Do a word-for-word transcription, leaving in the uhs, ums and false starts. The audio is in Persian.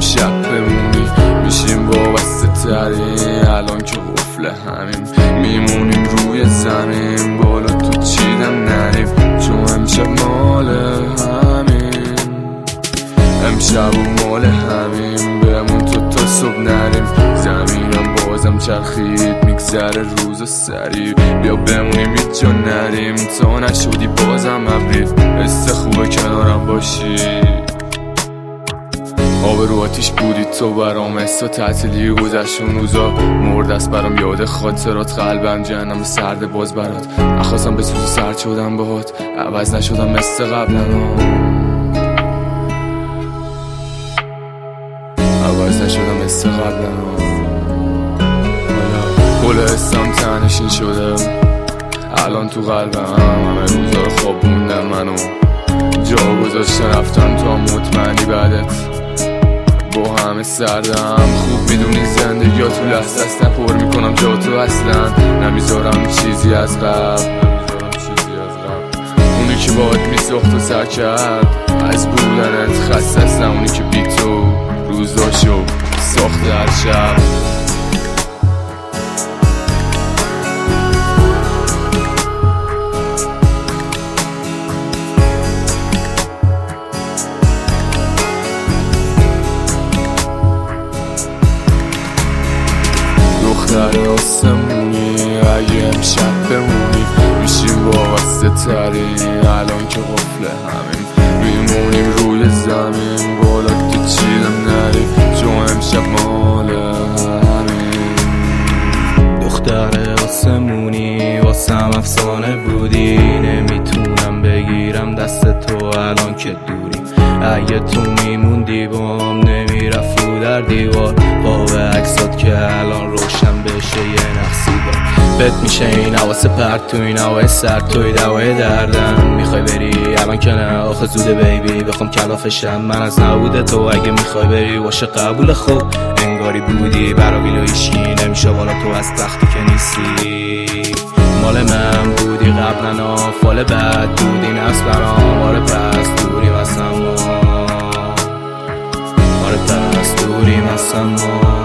امشب بمونی میشیم وابسته ترین، الان که قفل همین میمونیم روی زمین، بالا تو چیدم نریم چون امشب مال همین، امشب و مال همین، بمون تو تا صبح نریم، زمینم بازم چرخید میگذره روز و سری، بیا بمونیم هیچ جا نریم تا نشدی بازم ابری، حس خوبه کنارم باشی، آب رو آتیش بودی تو برام، حسا تعطیلی گذشت اون روزا، مرد است برام یاد خاطرات، قلبم جهنم سرد باز برات، نخواستم به سوزی سرد شدم باهات، عوض نشدم مثل قبلا، عوض نشدم مثل قبلا، گل حسم تنشین شده الان تو قلبم، همه روزا رو خواب موندم منو جا گذاشتن رفتم تا مطمئنی بعدت با همه سردم، خوب میدونی زندگی ها تو لحظه است، نپر میکنم جا تو اصلا، نمیذارم چیزی از قبل، اونی که باید میساخت و سر کرد از بودنت خسته هستم، اونی که بی تو روزاشو ساخته هر شب، دختر آسمونی اگه امشب بمونی میشیم وابسته ترین، الان که قفل همین میمونیم روی زمین، بالا تو چیدم نریم چون امشب مال همین، دختر آسمونی واسم افسانه بودی، نمیتونم بگیرم دست تو الان که دوریم، اگه تو میموندی بام نمیرفت رو در دیوار، با به عکسات که الان روشن بشه یه نقصی با بد میشه این حواس پرت تو این هوای سر توی دوای دردن، میخوای بری الان که نه آخه زوده بیبی، بخوام کلافشم من از نبوده تو، اگه میخوای بری باشه قبول خوب، انگاری بودی برا ویلو ایشکی نمیشه بالا تو از تختی که نیستی، مال من بودی قبلا فال بد بودی نفس برام، آره پس دوریم از ما، آره پس دوریم از ما.